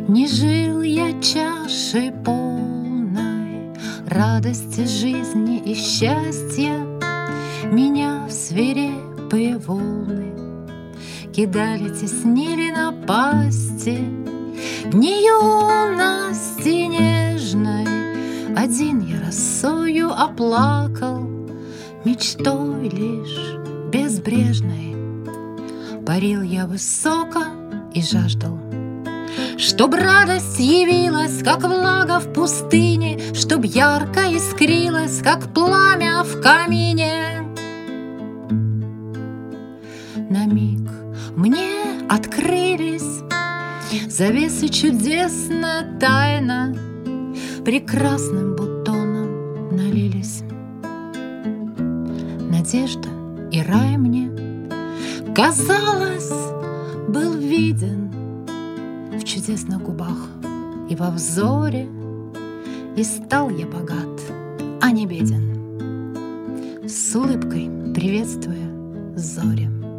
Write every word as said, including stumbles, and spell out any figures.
Не жил я чашей полной радости жизни и счастья. Меня в свирепые волны кидали, теснили напасти. Дни юности нежной один я росою оплакал, мечтой лишь безбрежной парил я высоко и жаждал, чтоб радость явилась, как влага в пустыне, чтоб ярко искрилась, как пламя в камине. На миг мне открылись завесы, чудесная тайна, прекрасным бутоном налились надежда и рай мне. Казалось, был виден в чудесных губах и во взоре, и стал я богат, а не беден, с улыбкой приветствуя зори.